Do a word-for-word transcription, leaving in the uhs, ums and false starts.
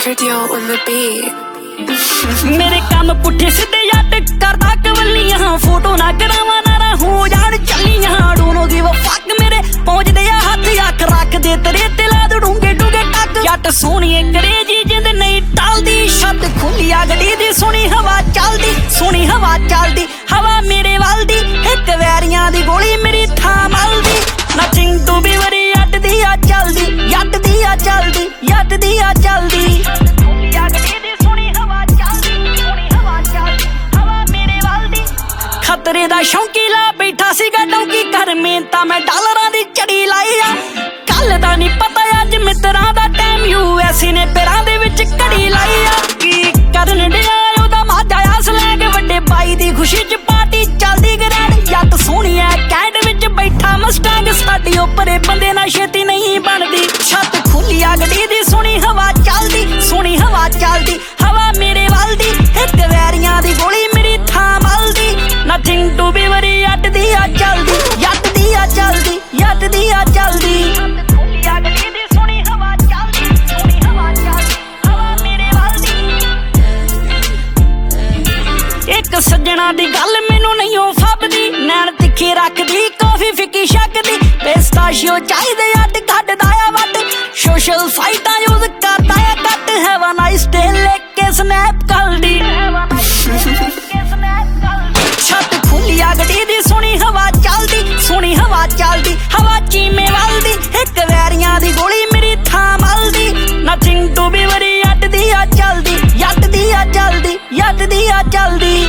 Cardio on the beat. मेरे काम पुठे सीधे जट करदा कवलियां फोटो ना करावा ना हो जान चलियां डोनो गिव फक मेरे पहुंच दे हाथ अख रख दे तेरे ते ला दू डूंगे डूंगे टक जट सोहनी अंग्रेजी जिंद नहीं टलदी छत खुली गड्डी दी सोहनी हवा चलदी सोहनी हवा चलदी हवा मेरे वल दी इक वैरियां दी गोली मेरी थां मलदी नथिंग टू बी वरी अट दी आ चलदी जट दी आ चलदी जट दी आ चलदी खतरे दा शौकीला बैठा सीगा डौकी कर मेहनता मैं डॉलरां दी चढ़ी लाई आ कल दा नहीं पता अज मित्रां दा टाइम यूएसए ने पैरां दे विच घड़ी लाई आ की करन डिया ओदा माजा आ स्लैग वड्डे बाई दी खुशी च पार्टी चलदी ग्रैंड जट सोहनी ऐ कैंट विच बैठा मस्टैंग साडी उपरे बंदे ना छेती नहीं बनदी छत खुली गड्डी दी सोहनी हवा चलदी सोहनी हवा चलदी हवा मेरे वल दी इक वैरियां दी गोली मेरी थां मलदी Nothing to be worry अट दी आ चलदी जट दी आ चलदी जट दी आ चलदी एक सज्जना दी गल मैनू नहीं फबदी नैन तिखे रखदी कॉफी फिक्की शकदी पिस्ताशियो चाहिदे अट कड्डदा आ वट सोशल फाइटां यूज करदा आ कट हैव अ नाइस डे लेके स्नैप कलदी छत खुली गड्डी दी सोहनी हवा चलदी सोहनी हवा चलदी हवा चीमे वलदी इक वैरियां दी गोली मेरी थां मलदी नथिंग टू बी वरी अट दी आ चलदी जट दी आ चलदी जट दी आ चलदी